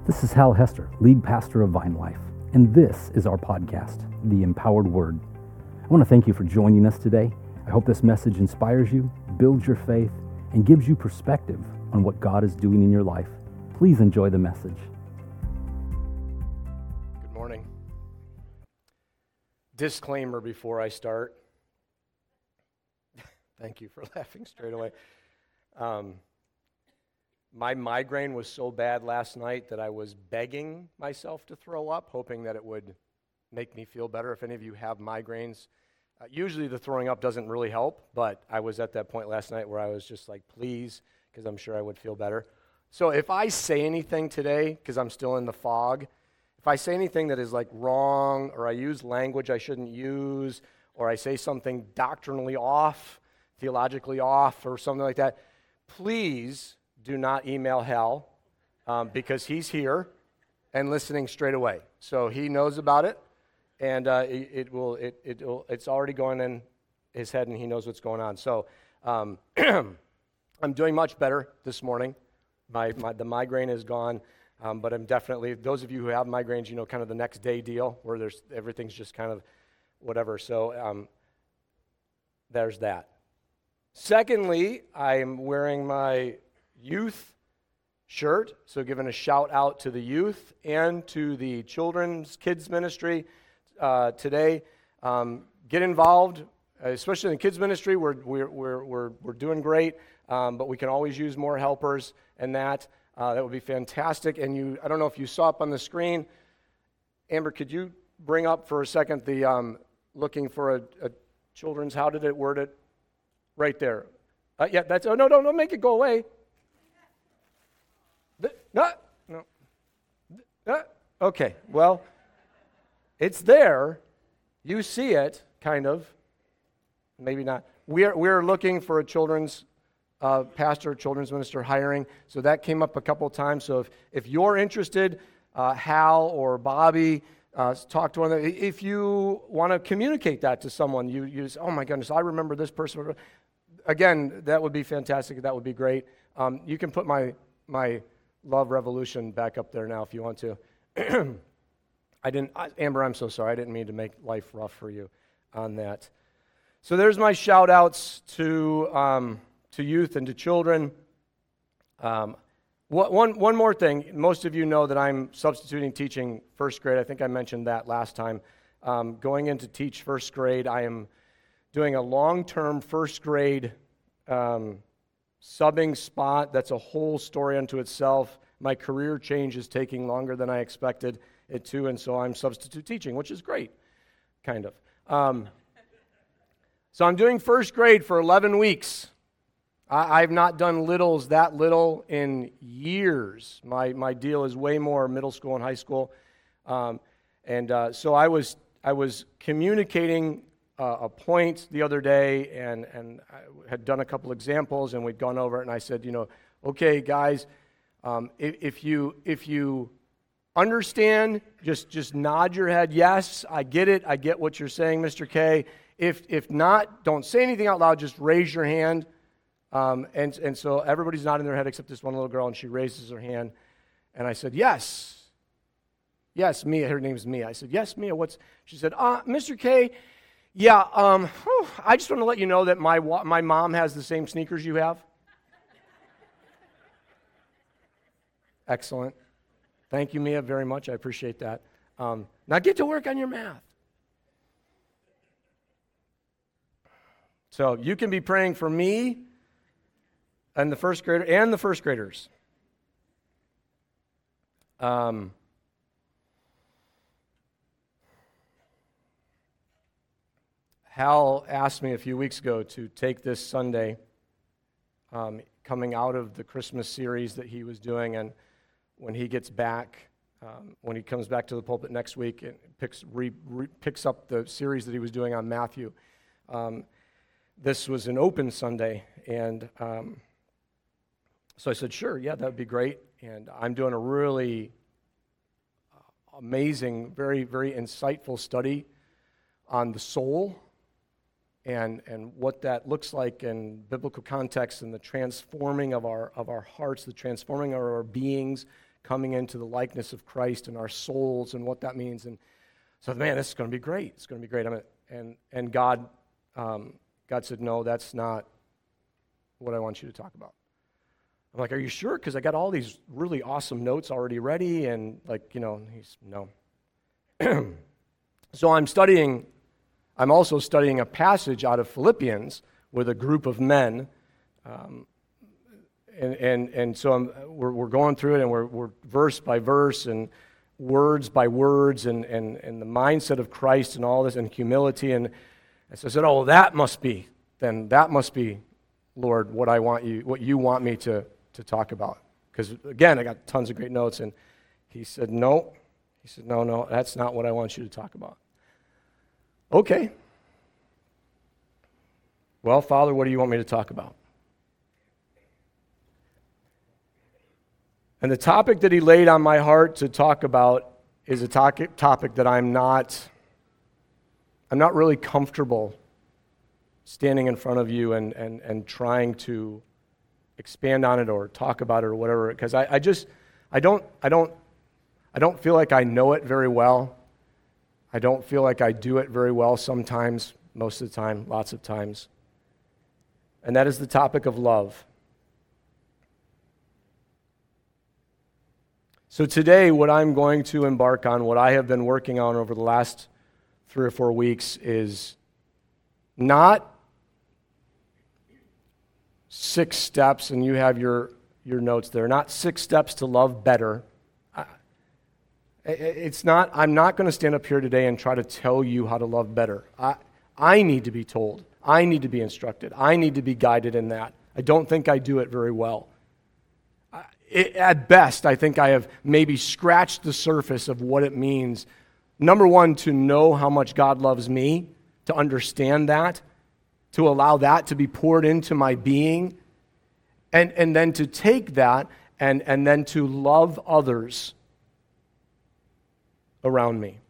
This is Hal Hester, lead pastor of Vine Life, and this is our podcast, The Empowered Word. I want to thank you for joining us today. I hope this message inspires you, builds your faith, and gives you perspective on what God is doing in your life. Please enjoy the message. Good morning. Disclaimer before I start. Thank you for laughing straight away. My migraine was so bad last night that I was begging myself to throw up, hoping that it would make me feel better. If any of you have migraines, usually the throwing up doesn't really help, but I was at that point last night where I was just like, please, because I'm sure I would feel better. So if I say anything today, because I'm still in the fog, if I say anything that is like wrong, or I use language I shouldn't use, or I say something doctrinally off, theologically off, or something like that, please do not email Hal, because he's here and listening straight away. So he knows about it, and it's already going in his head, and he knows what's going on. So I'm doing much better this morning. The migraine is gone, but I'm definitely, those of you who have migraines, you know, kind of the next day deal where everything's just kind of whatever. So there's that. Secondly, I'm wearing my youth shirt, so giving a shout out to the youth and to the children's kids ministry today. Get involved, especially in the kids ministry. We're doing great, but we can always use more helpers, and that would be fantastic. And I don't know if you saw up on the screen, Amber, could you bring up for a second the looking for a children's? How did it word it? Right there. Yeah, that's. Oh no! Don't make it go away. No. Okay, well, it's there. You see it, kind of. Maybe not. We're looking for a children's pastor, children's minister hiring. So that came up a couple of times. So if you're interested, Hal or Bobby, talk to one of them. If you want to communicate that to someone, you say, oh my goodness, I remember this person. Again, that would be fantastic. That would be great. You can put my Love Revolution back up there now if you want to. Amber, I'm so sorry. I didn't mean to make life rough for you on that. So there's my shout outs to youth and to children. One more thing. Most of you know that I'm substituting teaching first grade. I think I mentioned that last time. Going in to teach first grade, I am doing a long-term first grade subbing spot. That's a whole story unto itself. My career change is taking longer than I expected it to, and so I'm substitute teaching, which is great, kind of. So I'm doing first grade for 11 weeks. I've not done littles that little in years. My deal is way more middle school and high school. So I was communicating a point the other day, and I had done a couple examples, and we'd gone over it, and I said, okay, guys, if you understand, just nod your head. Yes, I get it. I get what you're saying, Mr. K. If not, don't say anything out loud. Just raise your hand. And so everybody's nodding their head except this one little girl, and she raises her hand, and I said, yes, Mia. Her name's Mia. I said, yes, Mia. She said, Mr. K. Yeah, I just want to let you know that my mom has the same sneakers you have. Excellent. Thank you, Mia, very much. I appreciate that. Now get to work on your math. So you can be praying for me and the first graders. Hal asked me a few weeks ago to take this Sunday, coming out of the Christmas series that he was doing, and when he gets back, when he comes back to the pulpit next week and picks up the series that he was doing on Matthew. This was an open Sunday, and so I said, sure, yeah, that would be great. And I'm doing a really amazing, very, very insightful study on the soul and what that looks like in biblical context and the transforming of our hearts, the transforming of our beings, coming into the likeness of Christ and our souls and what that means. And so, man, this is going to be great. It's going to be great. And God said, no, that's not what I want you to talk about. I'm like, are you sure? Because I got all these really awesome notes already ready. And he's, no. So I'm also studying a passage out of Philippians with a group of men. And so we're going through it, and we're verse by verse and words by words and the mindset of Christ and all this and humility. And so I said, oh, well, that must be, Lord, what you want me to talk about. Because, again, I got tons of great notes. And he said, no. He said, no, that's not what I want you to talk about. Okay. Well, Father, what do you want me to talk about? And the topic that he laid on my heart to talk about is a topic that I'm not really comfortable standing in front of you and trying to expand on it or talk about it or whatever, because I don't feel like I know it very well. I don't feel like I do it very well sometimes, most of the time, lots of times. And that is the topic of love. So today, what I'm going to embark on, what I have been working on over the last 3 or 4 weeks, is not 6 steps, and you have your notes there, not 6 steps to love better. I'm not going to stand up here today and try to tell you how to love better. I need to be told. I need to be instructed. I need to be guided in that. I don't think I do it very well. At best, I think I have maybe scratched the surface of what it means. Number one, to know how much God loves me, to understand that, to allow that to be poured into my being, and then to take that and then to love others around me.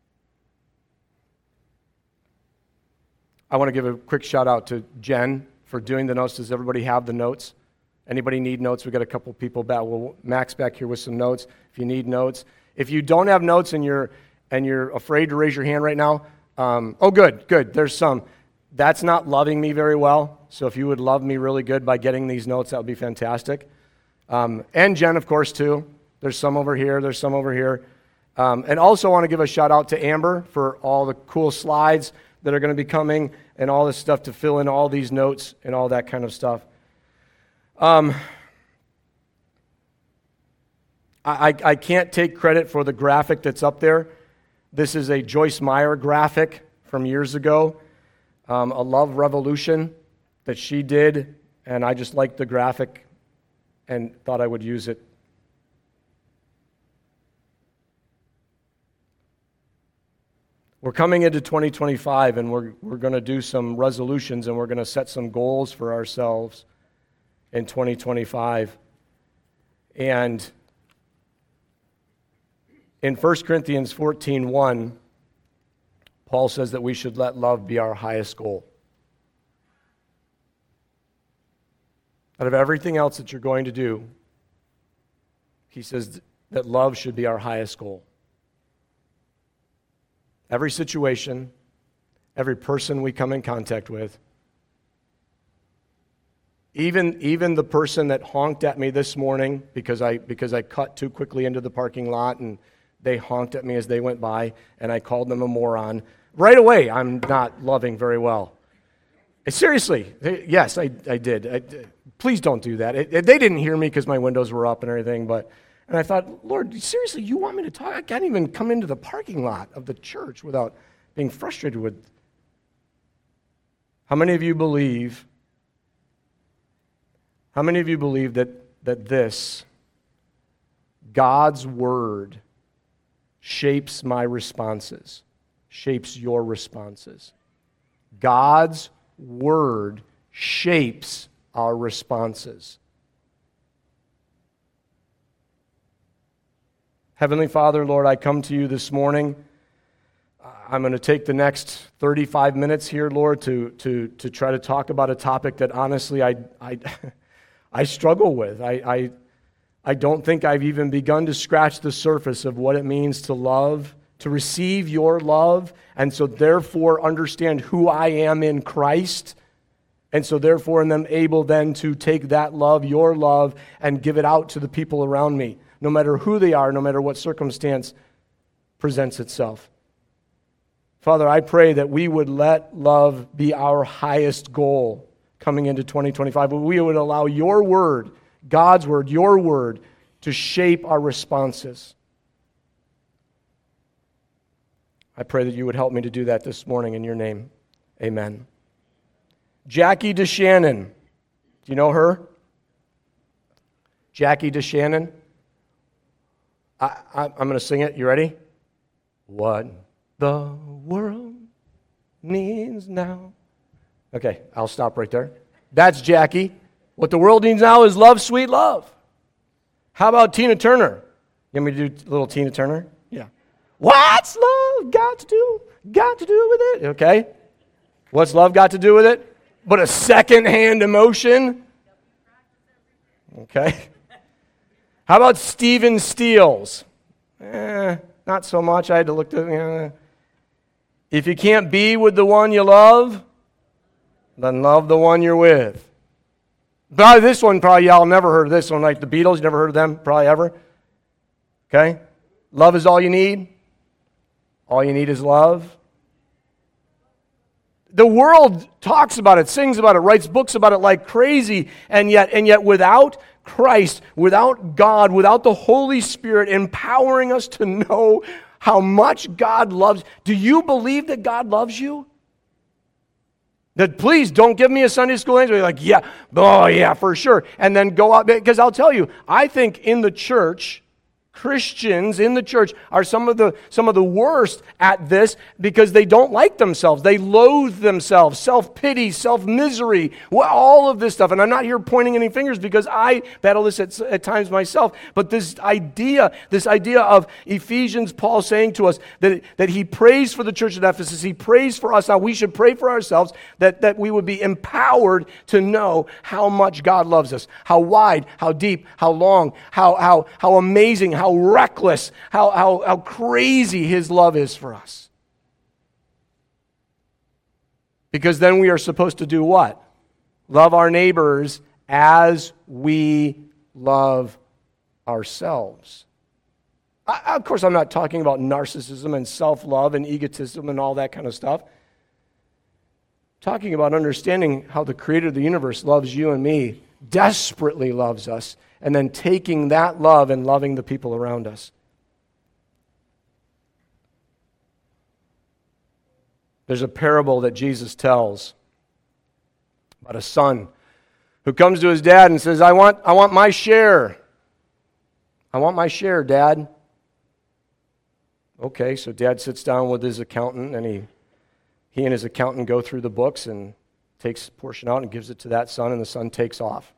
I want to give a quick shout out to Jen for doing the notes. Does everybody have the notes? Anybody need notes? We've got a couple people back. Well, Max back here with some notes if you need notes. If you don't have notes and you're afraid to raise your hand right now, good. There's some. That's not loving me very well. So if you would love me really good by getting these notes, that would be fantastic. And Jen, of course, too. There's some over here. There's some over here. And also want to give a shout out to Amber for all the cool slides that are going to be coming and all this stuff to fill in all these notes and all that kind of stuff. I can't take credit for the graphic that's up there. This is a Joyce Meyer graphic from years ago, a love revolution that she did, and I just liked the graphic and thought I would use it. We're coming into 2025, and we're going to do some resolutions, and we're going to set some goals for ourselves in 2025. And in 1 Corinthians 14:1, Paul says that we should let love be our highest goal. Out of everything else that you're going to do, he says that love should be our highest goal. Every situation, every person we come in contact with, even the person that honked at me this morning because I cut too quickly into the parking lot and they honked at me as they went by and I called them a moron. Right away, I'm not loving very well. Seriously, yes, I did. Please don't do that. They didn't hear me because my windows were up and everything, and I thought, Lord, seriously, you want me to talk? I can't even come into the parking lot of the church without being frustrated with. How many of you believe that this, God's Word, shapes my responses, shapes your responses? God's Word shapes our responses. Heavenly Father, Lord, I come to you this morning. I'm going to take the next 35 minutes here, Lord, to try to talk about a topic that honestly I struggle with. I I don't think I've even begun to scratch the surface of what it means to love, to receive your love, and so therefore understand who I am in Christ. And so therefore I'm able then to take that love, your love, and give it out to the people around me, no matter who they are, no matter what circumstance presents itself. Father, I pray that we would let love be our highest goal coming into 2025. We would allow your word, God's word, your word, to shape our responses. I pray that you would help me to do that this morning in your name. Amen. Jackie DeShannon. Do you know her? Jackie DeShannon. I'm going to sing it. You ready? What the world needs now. Okay, I'll stop right there. That's Jackie. What the world needs now is love, sweet love. How about Tina Turner? You want me to do a little Tina Turner? Yeah. What's love got to do? Got to do with it? Okay. What's love got to do with it? But a second-hand emotion? Okay. How about Stephen Stills? Not so much. I had to look at if you can't be with the one you love, then love the one you're with. Probably this one, y'all never heard of this one, like the Beatles. You never heard of them, probably ever. Okay? Love is all you need. All you need is love. The world talks about it, sings about it, writes books about it like crazy, and yet without Christ, without God, without the Holy Spirit empowering us to know how much God loves, do you believe that God loves you? That please don't give me a Sunday school answer. You're like, yeah, oh yeah, for sure. And then go out, because I'll tell you, I think in the church, Christians in the church are some of the worst at this because they don't like themselves. They loathe themselves, self-pity, self-misery, all of this stuff. And I'm not here pointing any fingers because I battle this at times myself. But this idea of Ephesians, Paul saying to us that he prays for the church at Ephesus, he prays for us. Now we should pray for ourselves that we would be empowered to know how much God loves us, how wide, how deep, how long, how amazing, how reckless, how crazy his love is for us. Because then we are supposed to do what? Love our neighbors as we love ourselves. Of course, I'm not talking about narcissism and self-love and egotism and all that kind of stuff. I'm talking about understanding how the creator of the universe loves you and me, desperately loves us, and then taking that love and loving the people around us. There's a parable that Jesus tells about a son who comes to his dad and says, I want my share. I want my share, Dad. Okay, so Dad sits down with his accountant, and he and his accountant go through the books and takes a portion out and gives it to that son, and the son takes off.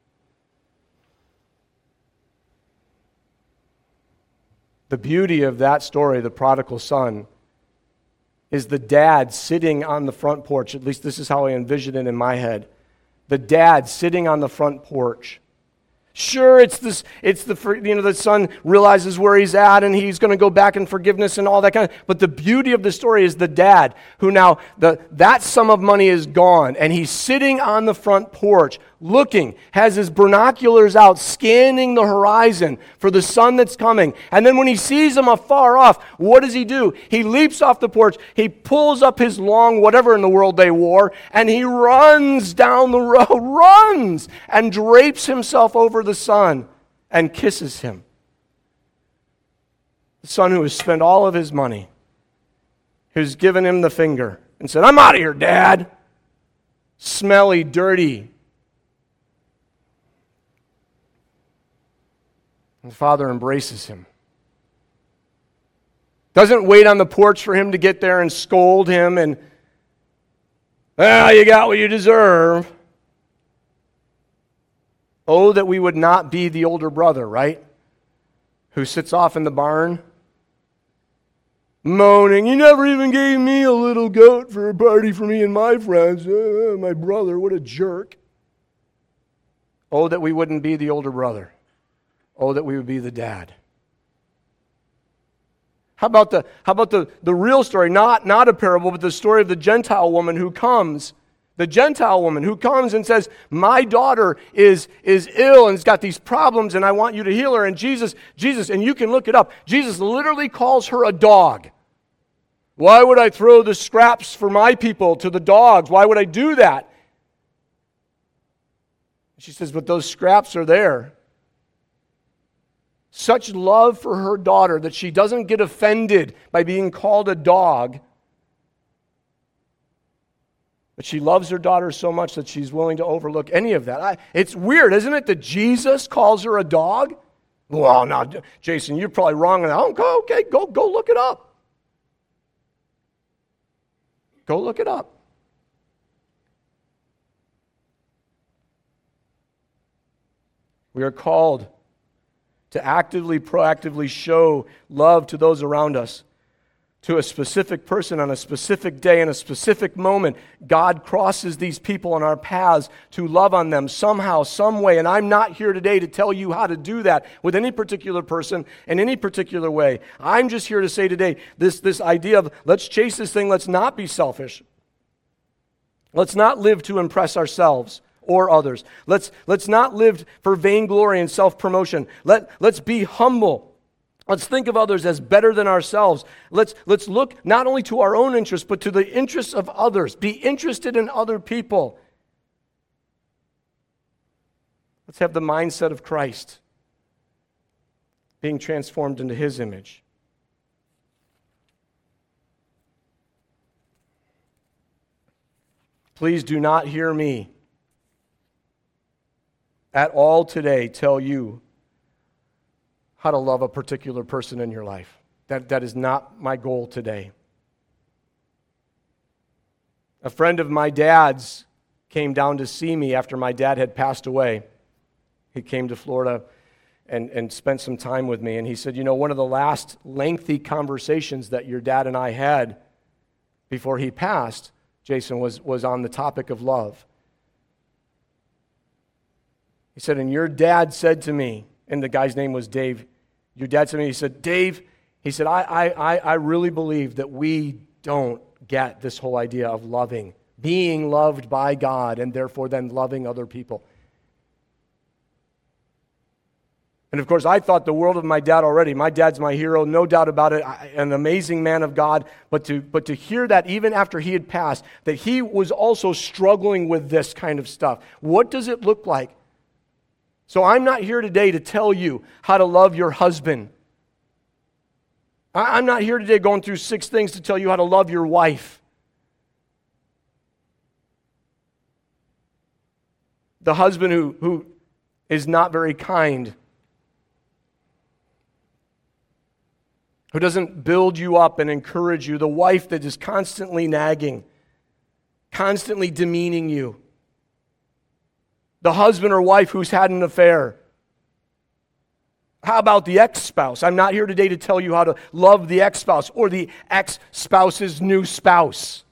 The beauty of that story, the prodigal son, is the dad sitting on the front porch. At least this is how I envision it in my head. The dad sitting on the front porch. Sure, the son realizes where he's at and he's going to go back in forgiveness and all that kind of, but the beauty of the story is the dad who now, that sum of money is gone and he's sitting on the front porch looking, has his binoculars out, scanning the horizon for the son that's coming. And then when he sees him afar off, what does he do? He leaps off the porch, he pulls up his long, whatever in the world they wore, and he runs down the road, runs, and drapes himself over the son and kisses him. The son who has spent all of his money, who's given him the finger and said, I'm out of here, Dad. Smelly, dirty. And the father embraces him. Doesn't wait on the porch for him to get there and scold him and, you got what you deserve. Oh, that we would not be the older brother, right? Who sits off in the barn, moaning, you never even gave me a little goat for a party for me and my friends. My brother, what a jerk. Oh, that we wouldn't be the older brother Oh, that we would be the dad. How about the real story, not a parable, but the story of the Gentile woman who comes. The Gentile woman who comes and says, my daughter is ill and has got these problems and I want you to heal her. And Jesus, and you can look it up, Jesus literally calls her a dog. Why would I throw the scraps for my people to the dogs? Why would I do that? She says, but those scraps are there. Such love for her daughter that she doesn't get offended by being called a dog. But she loves her daughter so much that she's willing to overlook any of that. It's weird, isn't it, that Jesus calls her a dog? Well, now, Jason, you're probably wrong on that. Oh, okay, go look it up. Go look it up. We are called to actively, proactively show love to those around us, to a specific person on a specific day in a specific moment. God crosses these people on our paths to love on them somehow, some way. And I'm not here today to tell you how to do that with any particular person in any particular way. I'm just here to say today, this idea of let's chase this thing, let's not be selfish. Let's not live to impress ourselves or others. Let's not live for vainglory and self-promotion. Let's be humble. Let's think of others as better than ourselves. Let's look not only to our own interests, but to the interests of others. Be interested in other people. Let's have the mindset of Christ, being transformed into His image. Please do not hear me at all today tell you how to love a particular person in your life. That is not my goal today. A friend of my dad's came down to see me after my dad had passed away. He came to Florida and spent some time with me, and he said, one of the last lengthy conversations that your dad and I had before he passed, Jason, was on the topic of love. He said, and your dad said to me, and the guy's name was Dave, your dad said to me, he said, Dave, he said, I really believe that we don't get this whole idea of loving, being loved by God, and therefore then loving other people. And of course, I thought the world of my dad already. My dad's my hero, no doubt about it, an amazing man of God. But to hear that even after he had passed, that he was also struggling with this kind of stuff. What does it look like? So I'm not here today to tell you how to love your husband. I'm not here today going through 6 things to tell you how to love your wife. The husband who is not very kind, who doesn't build you up and encourage you, the wife that is constantly nagging, constantly demeaning you, the husband or wife who's had an affair. How about the ex-spouse? I'm not here today to tell you how to love the ex-spouse or the ex-spouse's new spouse.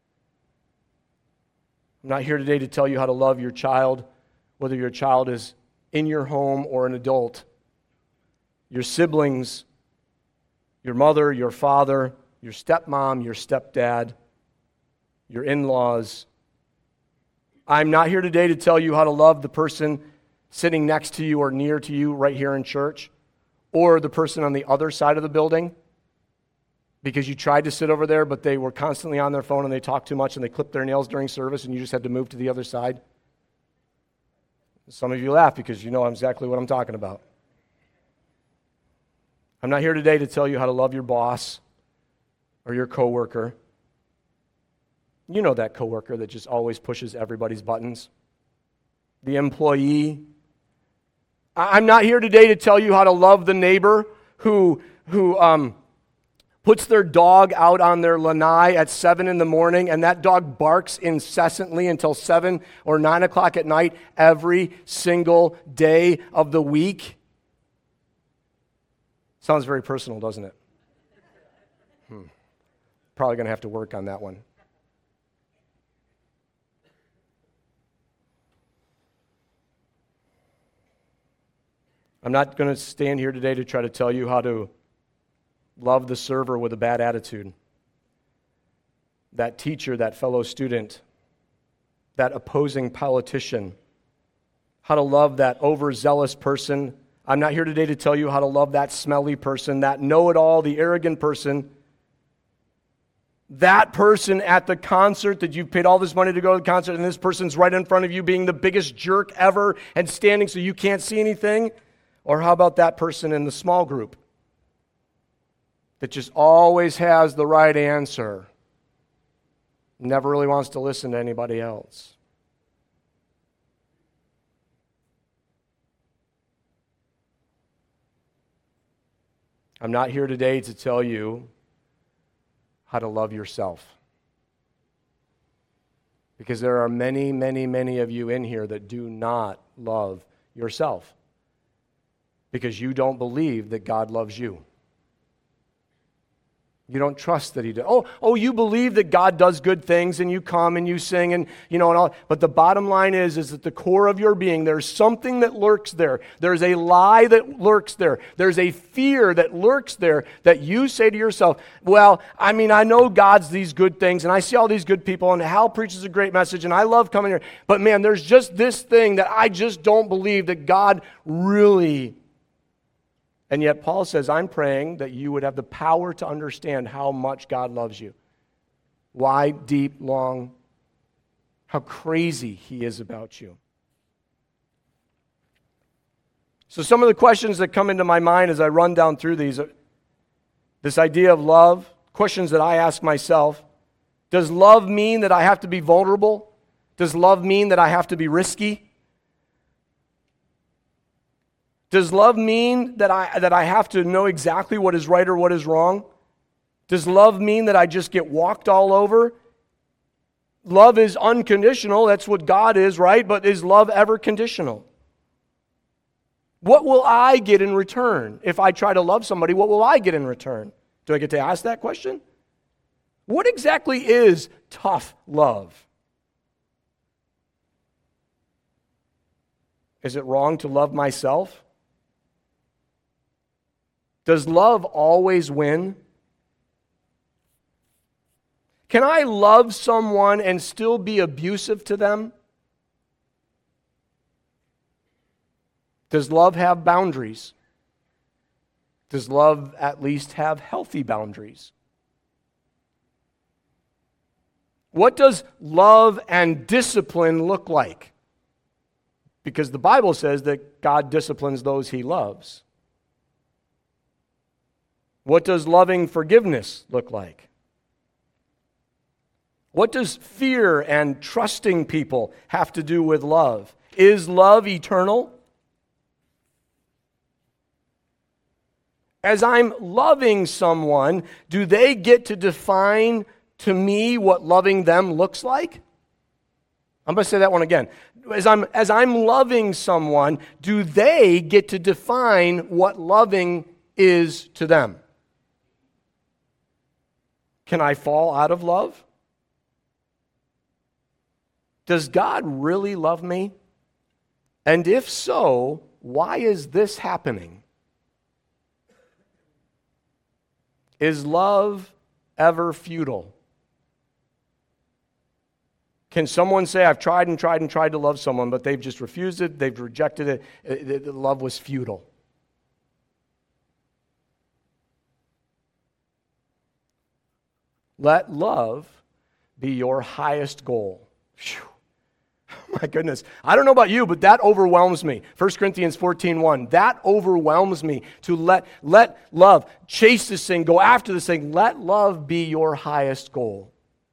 I'm not here today to tell you how to love your child, whether your child is in your home or an adult, your siblings, your mother, your father, your stepmom, your stepdad, your in-laws. I'm not here today to tell you how to love the person sitting next to you or near to you right here in church, or the person on the other side of the building, because you tried to sit over there, but they were constantly on their phone and they talked too much and they clipped their nails during service and you just had to move to the other side. Some of you laugh because you know exactly what I'm talking about. I'm not here today to tell you how to love your boss or your coworker. You know that coworker that just always pushes everybody's buttons. The employee. I'm not here today to tell you how to love the neighbor who puts their dog out on their lanai at 7 in the morning, and that dog barks incessantly until 7 or 9 o'clock at night every single day of the week. Sounds very personal, doesn't it? Probably going to have to work on that one. I'm not going to stand here today to try to tell you how to love the server with a bad attitude, that teacher, that fellow student, that opposing politician, how to love that overzealous person. I'm not here today to tell you how to love that smelly person, that know-it-all, the arrogant person, that person at the concert that you've paid all this money to go to the concert, and this person's right in front of you being the biggest jerk ever and standing so you can't see anything. Or how about that person in the small group that just always has the right answer, never really wants to listen to anybody else? I'm not here today to tell you how to love yourself. Because there are many, many, many of you in here that do not love yourself. Because you don't believe that God loves you. You don't trust that He does. Oh, you believe that God does good things, and you come and you sing, and and all. But the bottom line is at the core of your being, there's something that lurks there. There's a lie that lurks there. There's a fear that lurks there that you say to yourself, well, I know God's these good things, and I see all these good people, and Hal preaches a great message, and I love coming here. But man, there's just this thing that I just don't believe that God really. And yet Paul says, I'm praying that you would have the power to understand how much God loves you. Wide, deep, long, how crazy He is about you. So some of the questions that come into my mind as I run down through these, this idea of love, questions that I ask myself. Does love mean that I have to be vulnerable? Does love mean that I have to be risky? Does love mean that I have to know exactly what is right or what is wrong? Does love mean that I just get walked all over? Love is unconditional. That's what God is, right? But is love ever conditional? What will I get in return? If I try to love somebody, what will I get in return? Do I get to ask that question? What exactly is tough love? Is it wrong to love myself? Does love always win? Can I love someone and still be abusive to them? Does love have boundaries? Does love at least have healthy boundaries? What does love and discipline look like? Because the Bible says that God disciplines those He loves. What does loving forgiveness look like? What does fear and trusting people have to do with love? Is love eternal? As I'm loving someone, do they get to define to me what loving them looks like? I'm going to say that one again. As I'm loving someone, do they get to define what loving is to them? Can I fall out of love? Does God really love me? And if so, why is this happening? Is love ever futile? Can someone say, I've tried and tried and tried to love someone, but they've just refused it, they've rejected it, love was futile? Let love be your highest goal. Whew. My goodness. I don't know about you, but that overwhelms me. 1 Corinthians 14:1. That overwhelms me to let love chase this thing, go after this thing. Let love be your highest goal.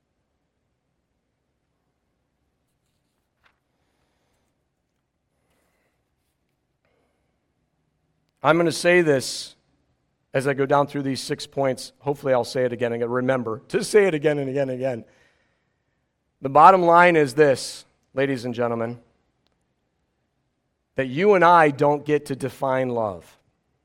I'm going to say this as I go down through these 6 points. Hopefully I'll say it again and remember to say it again and again and again. The bottom line is this, ladies and gentlemen, that you and I don't get to define love.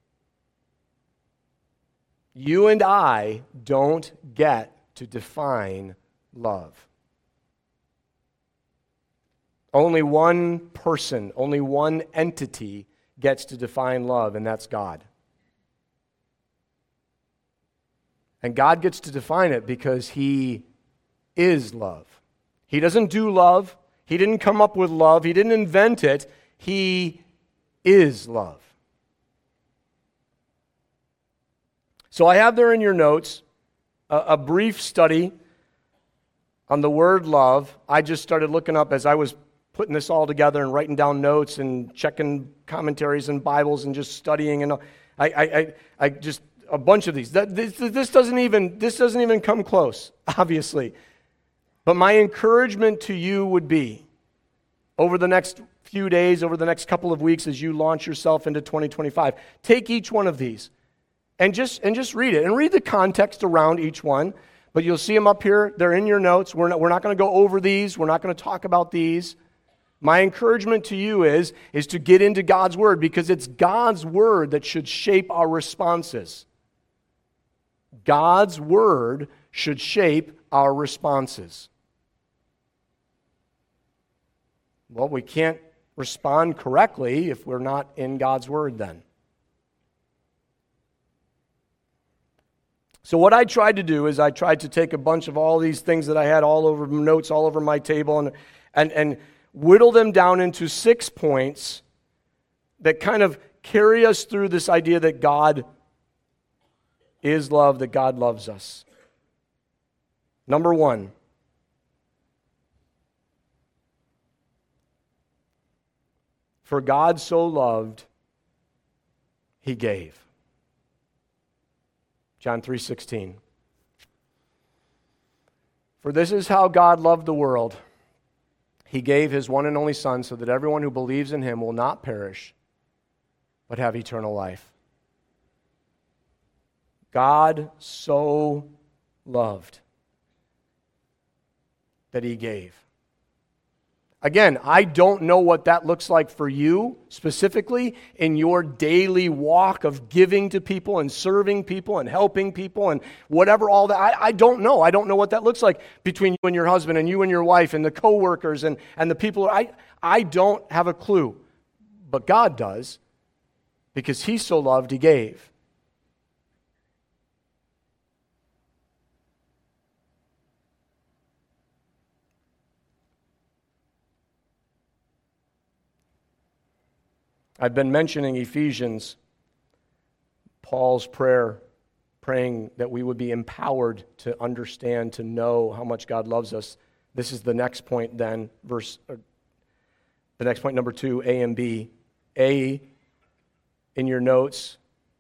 You and I don't get to define love. Only one person, only one entity gets to define love, and that's God. And God gets to define it because He is love. He doesn't do love. He didn't come up with love. He didn't invent it. He is love. So I have there in your notes a brief study on the word love. I just started looking up as I was putting this all together and writing down notes and checking commentaries and Bibles and just studying, and I just a bunch of these. This doesn't even come close, obviously. But my encouragement to you would be, over the next few days, over the next couple of weeks, as you launch yourself into 2025, take each one of these and just read it, and read the context around each one. But you'll see them up here. They're in your notes. We're not going to go over these. We're not going to talk about these. My encouragement to you is to get into God's Word, because it's God's Word that should shape our responses. God's Word should shape our responses. Well, we can't respond correctly if we're not in God's Word then. So what I tried to do is I tried to take a bunch of all these things that I had all over notes, all over my table, and whittle them down into 6 points that kind of carry us through this idea that God is love, that God loves us. Number 1, for God so loved, He gave. John 3:16. For this is how God loved the world. He gave His one and only Son so that everyone who believes in Him will not perish, but have eternal life. God so loved that He gave. Again, I don't know what that looks like for you specifically in your daily walk of giving to people and serving people and helping people and whatever, all that. I don't know. I don't know what that looks like between you and your husband and you and your wife and the coworkers and the people. I don't have a clue. But God does, because He so loved, He gave. I've been mentioning Ephesians, Paul's prayer, praying that we would be empowered to understand, to know how much God loves us. This is the next point then, the next point, number 2, A and B. A, in your notes,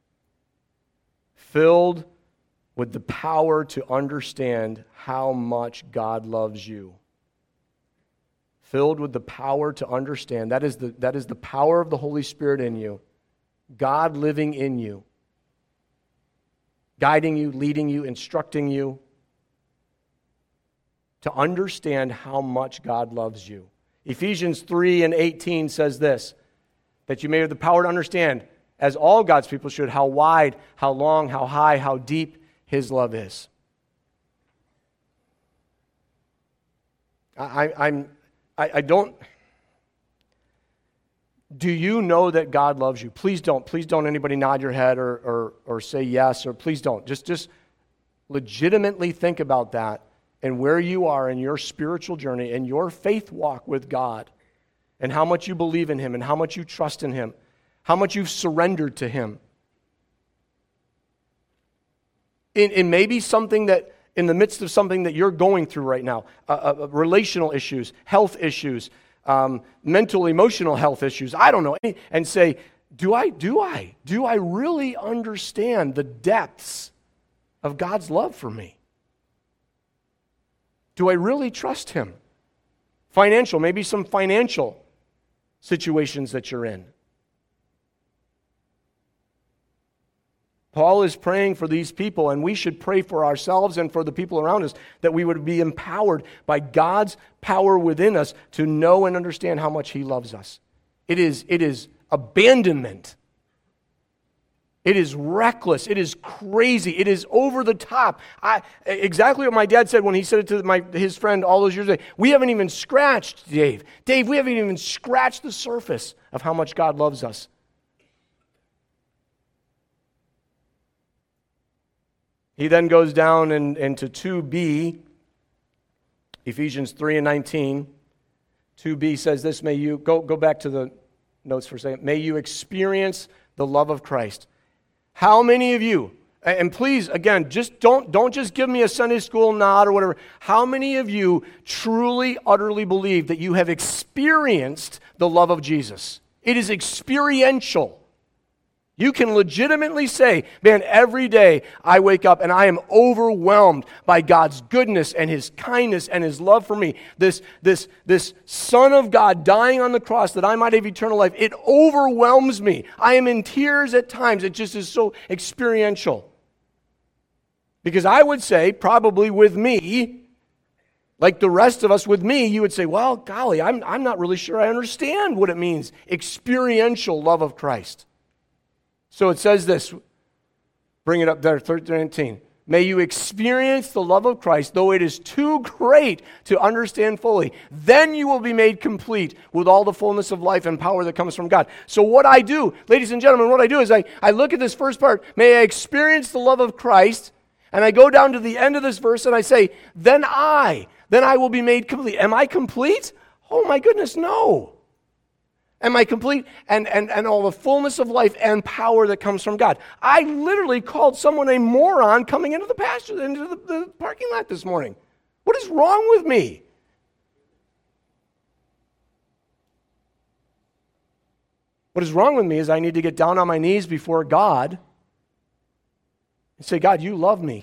filled with the power to understand how much God loves you. Filled with the power to understand. That is the power of the Holy Spirit in you. God living in you. Guiding you, leading you, instructing you. To understand how much God loves you. Ephesians 3:18 says this, that you may have the power to understand, as all God's people should, how wide, how long, how high, how deep His love is. I don't. Do you know that God loves you? Please don't anybody nod your head or say yes, or please don't. Just legitimately think about that and where you are in your spiritual journey and your faith walk with God, and how much you believe in Him and how much you trust in Him, how much you've surrendered to Him. In maybe something that, in the midst of something that you're going through right now, relational issues, health issues, mental, emotional health issues, I don't know, and say, do I really understand the depths of God's love for me? Do I really trust Him? Maybe some financial situations that you're in. Paul is praying for these people, and we should pray for ourselves and for the people around us, that we would be empowered by God's power within us to know and understand how much He loves us. It is abandonment. It is reckless. It is crazy. It is over the top. Exactly what my dad said when he said it to his friend all those years ago. We haven't even scratched, Dave. Dave, we haven't even scratched the surface of how much God loves us. He then goes down into 2b, Ephesians 3 and 19. 2b says this, may you, go back to the notes for a second, may you experience the love of Christ. How many of you, and please, again, just don't just give me a Sunday school nod or whatever. How many of you truly, utterly believe that you have experienced the love of Jesus? It is experiential. You can legitimately say, man, every day I wake up and I am overwhelmed by God's goodness and His kindness and His love for me. This Son of God dying on the cross that I might have eternal life, it overwhelms me. I am in tears at times. It just is so experiential. Because I would say, probably with me, like the rest of us, with me, you would say, well, golly, I'm not really sure I understand what it means, experiential love of Christ. So it says this, bring it up there, 13. May you experience the love of Christ, though it is too great to understand fully. Then you will be made complete with all the fullness of life and power that comes from God. So what I do, ladies and gentlemen, what I do is I look at this first part, may I experience the love of Christ, and I go down to the end of this verse and I say, then I will be made complete. Am I complete? Oh my goodness, no. Am I complete? And all the fullness of life and power that comes from God. I literally called someone a moron coming into the pasture, into the parking lot this morning. What is wrong with me? What is wrong with me is I need to get down on my knees before God and say, God, you love me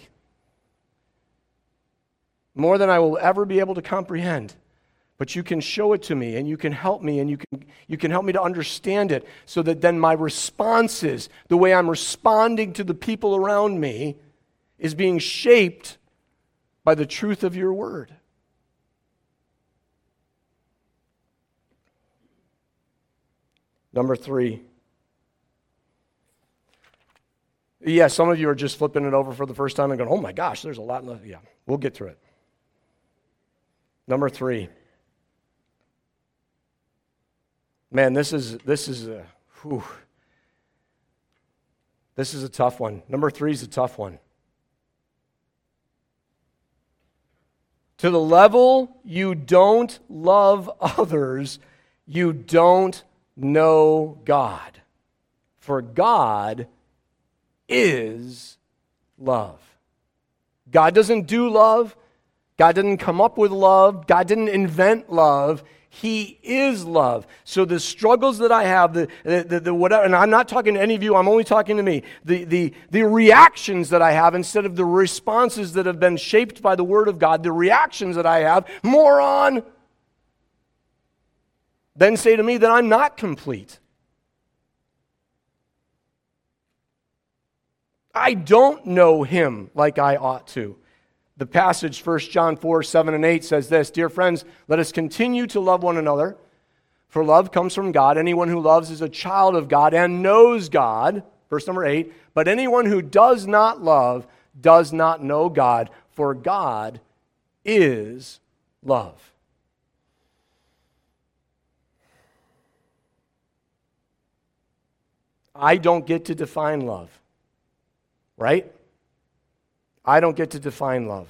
more than I will ever be able to comprehend. But you can show it to me, and you can help me, and you can help me to understand it, so that then my responses, the way I'm responding to the people around me, is being shaped by the truth of your word. Number 3. Yeah, some of you are just flipping it over for the first time and going, oh my gosh, there's a lot left. Yeah, we'll get through it. Number 3. Man, this is a tough one. Number 3 is a tough one. To the level you don't love others, you don't know God. For God is love. God doesn't do love. God didn't come up with love. God didn't invent love. He is love. So the struggles that I have, the whatever, and I'm not talking to any of you, I'm only talking to me. The reactions that I have instead of the responses that have been shaped by the Word of God, the reactions that I have, moron, then say to me that I'm not complete. I don't know Him like I ought to. The passage, 1 John 4, 7 and 8 says this, dear friends, let us continue to love one another, for love comes from God. Anyone who loves is a child of God and knows God. Verse number 8, but anyone who does not love does not know God, for God is love. I don't get to define love, right? I don't get to define love.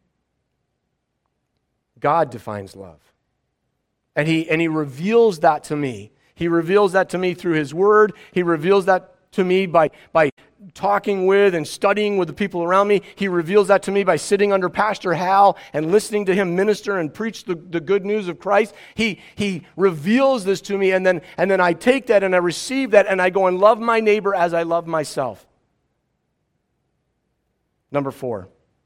God defines love. And he reveals that to me. He reveals that to me through His Word. He reveals that to me by talking with and studying with the people around me. He reveals that to me by sitting under Pastor Hal and listening to him minister and preach the good news of Christ. He reveals this to me, and then I take that and I receive that and I go and love my neighbor as I love myself. Number 4.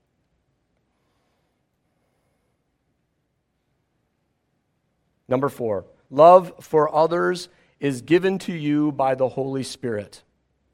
Number 4. Love for others is given to you by the Holy Spirit.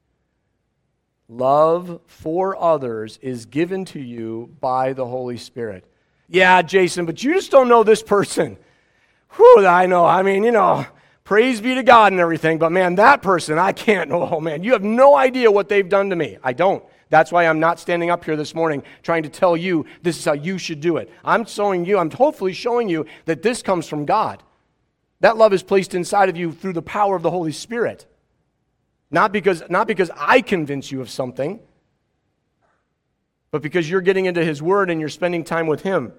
Love for others is given to you by the Holy Spirit. Yeah, Jason, but you just don't know this person. Whew, I know. I mean, praise be to God and everything, but man, that person, I can't know. Oh man, you have no idea what they've done to me. I don't. That's why I'm not standing up here this morning trying to tell you this is how you should do it. I'm hopefully showing you that this comes from God. That love is placed inside of you through the power of the Holy Spirit. Not because I convince you of something. but because you're getting into His Word and you're spending time with Him.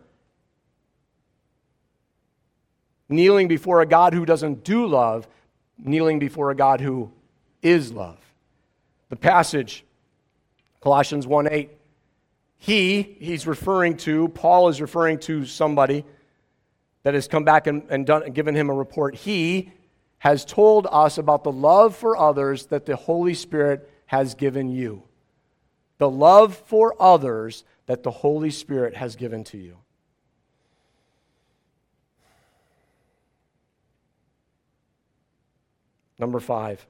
Kneeling before a God who doesn't do love, kneeling before a God who is love. The passage, Colossians 1:8, he's referring to, Paul is referring to somebody that has come back and given him a report. He has told us about the love for others that the Holy Spirit has given you. The love for others that the Holy Spirit has given to you. Number 5.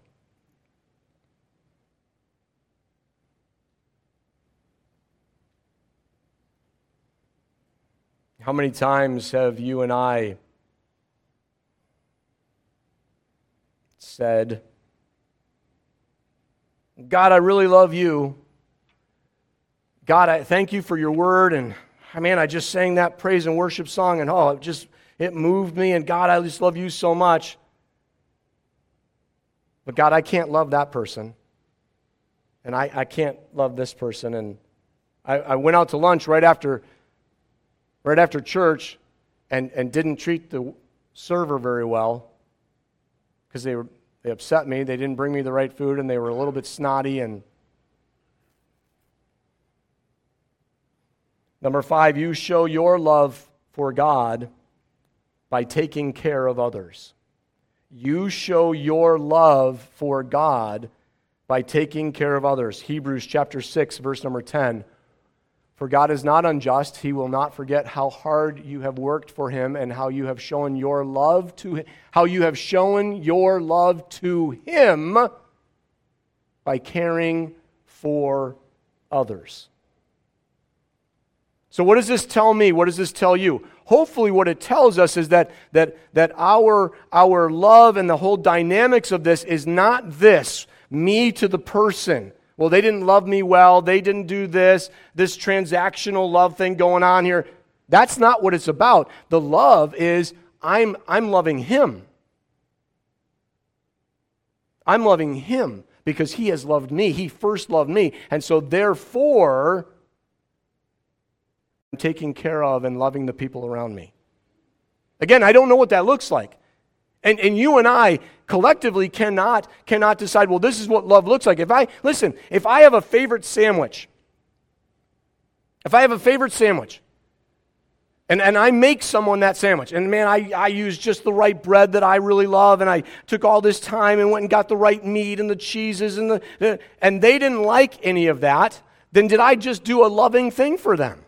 How many times have you and I said, God, I really love you. God, I thank you for your word. And man, I just sang that praise and worship song and it moved me. And God, I just love you so much. But God, I can't love that person. And I can't love this person. And I went out to lunch right after church and didn't treat the server very well because they upset me. They didn't bring me the right food and they were a little bit snotty. And number 5, you show your love for God by taking care of others. You show your love for God by taking care of others. Hebrews chapter 6, verse number 10. For God is not unjust. He will not forget how hard you have worked for Him and how you have shown your love to Him, by caring for others. So what does this tell me? What does this tell you? Hopefully what it tells us is that our love and the whole dynamics of this is not this, me to the person. Well, they didn't love me well, they didn't do this transactional love thing going on here. That's not what it's about. The love is, I'm loving him. I'm loving him because he has loved me. He first loved me. And so therefore, I'm taking care of and loving the people around me. Again, I don't know what that looks like. And you and I collectively cannot decide, well, this is what love looks like. If I have a favorite sandwich, and I make someone that sandwich, and man, I use just the right bread that I really love, and I took all this time and went and got the right meat and the cheeses, and they didn't like any of that, then did I just do a loving thing for them?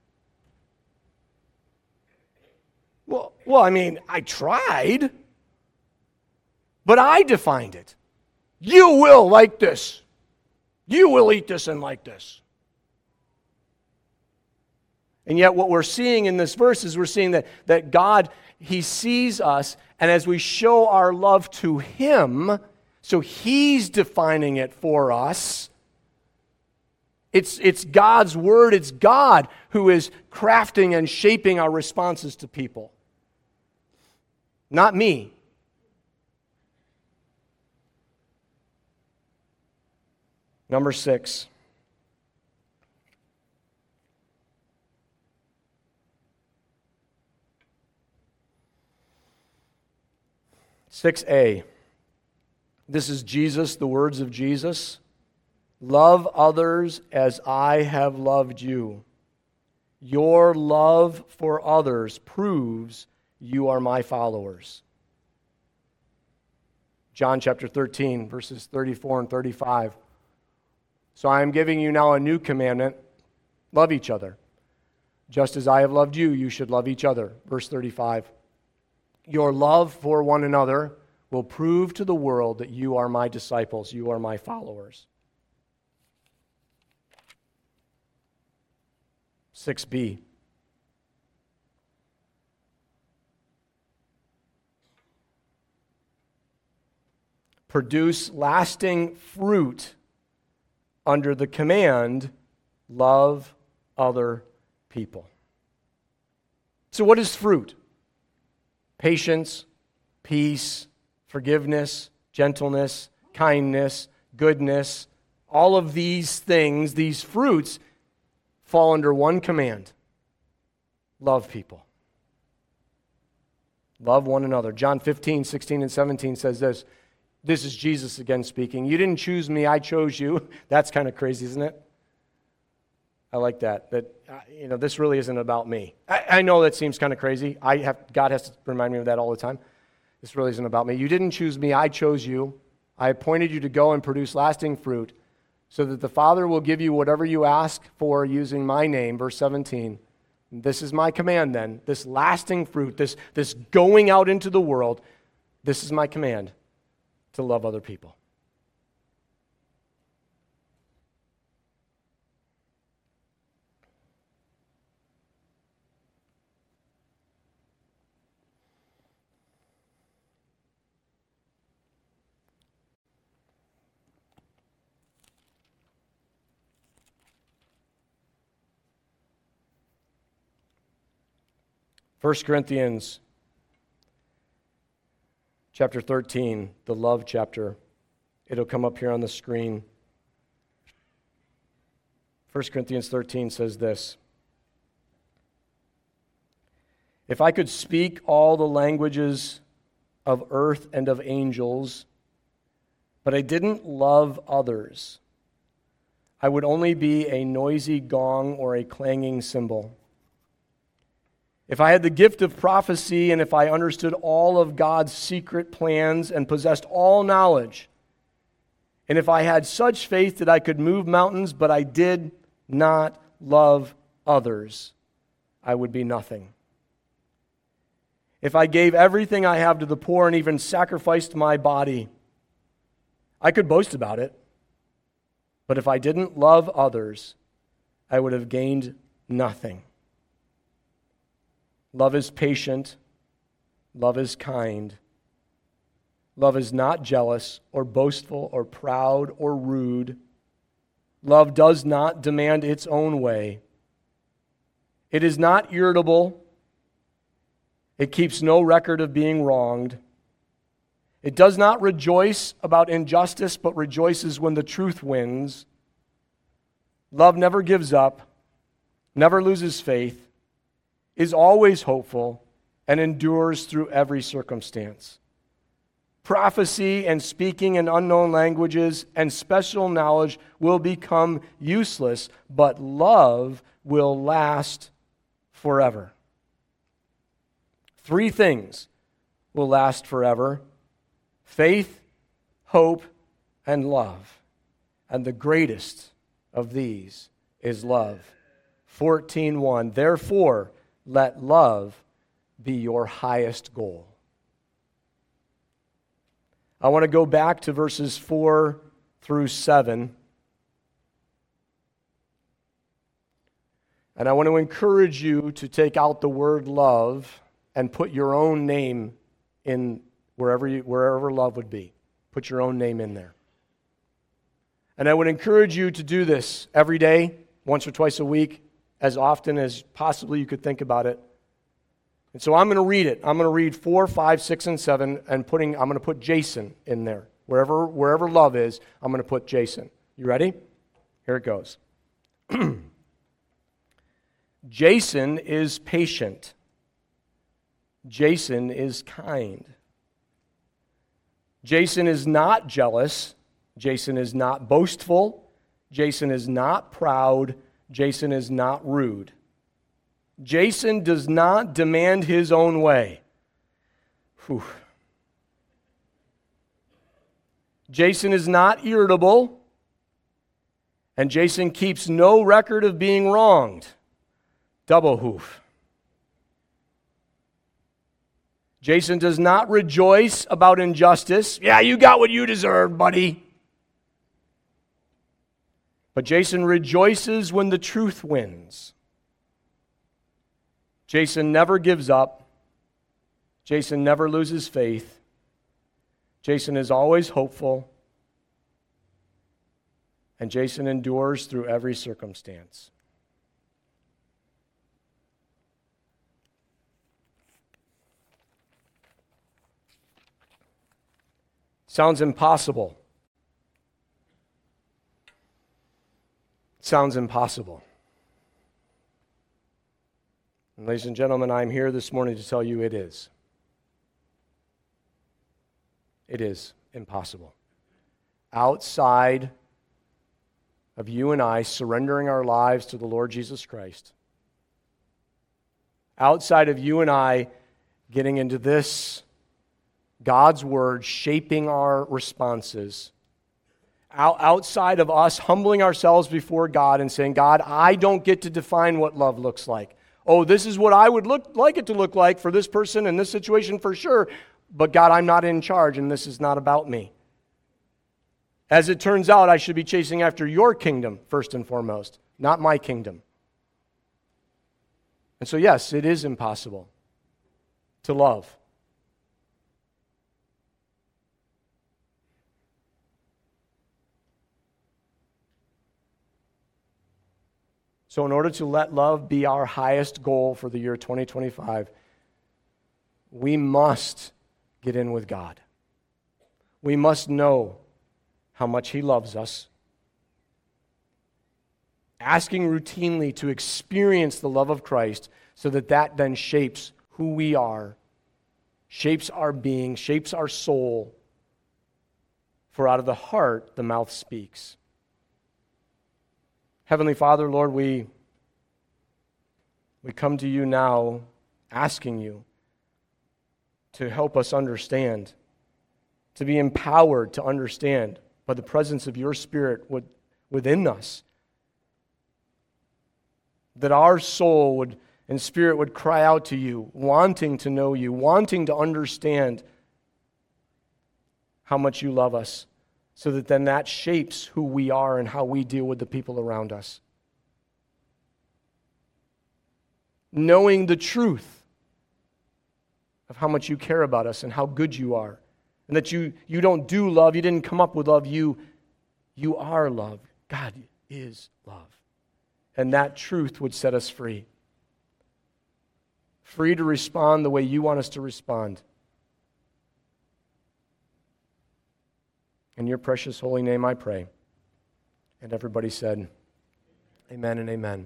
Well, I mean, I tried, but I defined it. You will like this. You will eat this and like this. And yet what we're seeing in this verse is we're seeing that God, He sees us, and as we show our love to Him, so He's defining it for us. It's God's word, it's God who is crafting and shaping our responses to people. Not me. Number 6. (6a). This is Jesus, the words of Jesus. Love others as I have loved you. Your love for others proves you are my followers. John chapter 13, verses 34 and 35. So I am giving you now a new commandment. Love each other. Just as I have loved you, you should love each other. Verse 35. Your love for one another will prove to the world that you are my disciples, you are my followers. 6b. Produce lasting fruit under the command, love other people. So what is fruit? Patience, peace, forgiveness, gentleness, kindness, goodness, all of these things, these fruits fall under one command: love people. Love one another. John 15, 16, and 17 says this. This is Jesus again speaking. You didn't choose me, I chose you. That's kind of crazy, isn't it? I like that. This really isn't about me. I know that seems kind of crazy. God has to remind me of that all the time. This really isn't about me. You didn't choose me, I chose you. I appointed you to go and produce lasting fruit, so that the Father will give you whatever you ask for using my name. Verse 17. This is my command then. This lasting fruit, this going out into the world, this is my command: to love other people. First Corinthians chapter 13, the love chapter. It'll come up here on the screen. 1 Corinthians 13 says this: If I could speak all the languages of earth and of angels, but I didn't love others, I would only be a noisy gong or a clanging cymbal. If I had the gift of prophecy, and if I understood all of God's secret plans and possessed all knowledge, and if I had such faith that I could move mountains, but I did not love others, I would be nothing. If I gave everything I have to the poor and even sacrificed my body, I could boast about it. But if I didn't love others, I would have gained nothing. Love is patient. Love is kind. Love is not jealous or boastful or proud or rude. Love does not demand its own way. It is not irritable. It keeps no record of being wronged. It does not rejoice about injustice, but rejoices when the truth wins. Love never gives up, never loses faith, is always hopeful, and endures through every circumstance. Prophecy and speaking in unknown languages and special knowledge will become useless, but love will last forever. 3 things will last forever: faith, hope, and love. And the greatest of these is love. 14:1. Therefore, let love be your highest goal. I want to go back to verses 4 through 7. And I want to encourage you to take out the word love and put your own name in wherever love would be. Put your own name in there. And I would encourage you to do this every day, once or twice a week, as often as possibly you could think about it. And so I'm going to read it. I'm going to read 4, 5, 6, and 7, and I'm going to put Jason in there. Wherever love is, I'm going to put Jason. You ready? Here it goes. Jason is patient. Jason is kind. Jason is not jealous. Jason is not boastful. Jason is not proud. Jason is not rude. Jason does not demand his own way. Whew. Jason is not irritable. And Jason keeps no record of being wronged. Double hoof. Jason does not rejoice about injustice. Yeah, you got what you deserved, buddy. But Jason rejoices when the truth wins. Jason never gives up. Jason never loses faith. Jason is always hopeful. And Jason endures through every circumstance. Sounds impossible. Sounds impossible. And ladies and gentlemen, I'm here this morning to tell you it is. It is impossible. Outside of you and I surrendering our lives to the Lord Jesus Christ, outside of you and I getting into this, God's Word shaping our responses, outside of us humbling ourselves before God and saying, God, I don't get to define what love looks like. Oh, this is what I would like it to look like for this person in this situation for sure, but God, I'm not in charge and this is not about me. As it turns out, I should be chasing after your kingdom first and foremost, not my kingdom. And so yes, it is impossible to love. So in order to let love be our highest goal for the year 2025, we must get in with God. We must know how much He loves us. Asking routinely to experience the love of Christ so that that then shapes who we are, shapes our being, shapes our soul. For out of the heart, the mouth speaks. Heavenly Father, Lord, we come to you now asking you to help us understand, to be empowered to understand by the presence of your Spirit within us, that our soul and spirit would cry out to you, wanting to know you, wanting to understand how much you love us, so that then that shapes who we are and how we deal with the people around us. Knowing the truth of how much you care about us and how good you are, and that you don't do love, you didn't come up with love, you are love. God is love. And that truth would set us free. Free to respond the way you want us to respond. In your precious holy name I pray. And everybody said, amen and amen.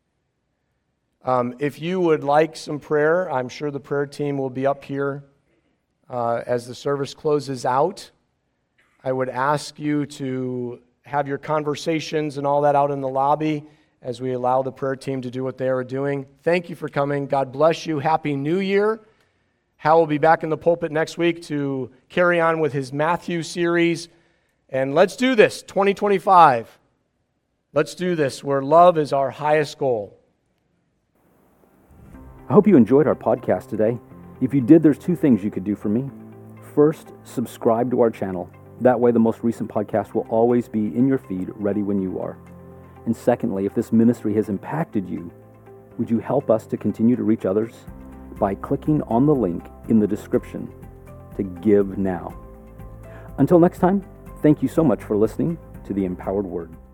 If you would like some prayer, I'm sure the prayer team will be up here as the service closes out. I would ask you to have your conversations and all that out in the lobby as we allow the prayer team to do what they are doing. Thank you for coming. God bless you. Happy New Year. Hal will be back in the pulpit next week to carry on with his Matthew series. And let's do this, 2025. Let's do this, where love is our highest goal. I hope you enjoyed our podcast today. If you did, there's two things you could do for me. First, subscribe to our channel. That way the most recent podcast will always be in your feed, ready when you are. And secondly, if this ministry has impacted you, would you help us to continue to reach others by clicking on the link in the description to give now. Until next time, thank you so much for listening to The Empowered Word.